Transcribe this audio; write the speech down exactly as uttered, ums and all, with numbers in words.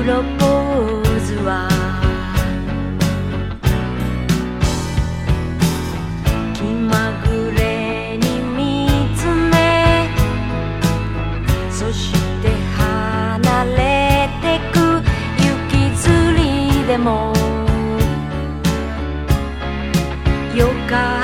ロポーズは気まぐれに見つめ、そして離れてく雪吊りでもよかった